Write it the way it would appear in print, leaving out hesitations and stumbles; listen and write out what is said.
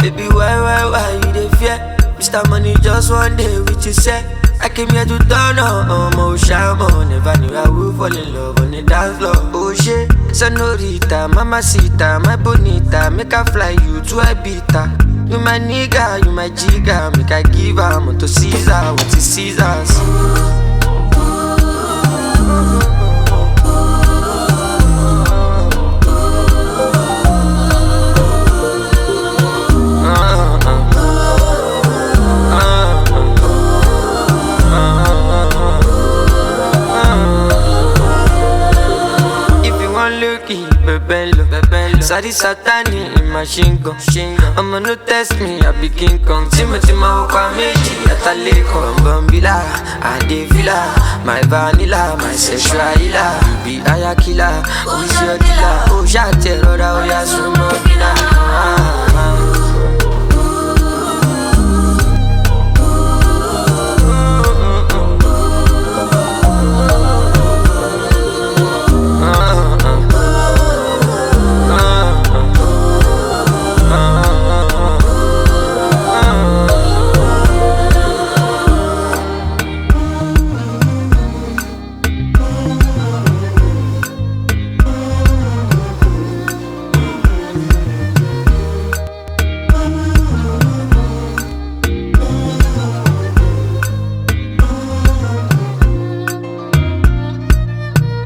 Baby, why you dey fear? Mr. Money just one day with you say I came here to turn on, oh shaman. Never knew I would fall in love on the dance floor. Oh shit, senorita, mamacita, my bonita, make I fly you to Ibiza. You my nigga, you my jigga, make I give am to Caesar, what is Caesar's? Sadi Satani in machine gun. I'ma no test me, I be King Kong. Timothy Mahoka Meji, Ataleko, Bambila, Adevila, my vanilla, my sexual healer. You be Ayakila, who's your dealer? Oh, Shate, Roda, oh, Yasumobina.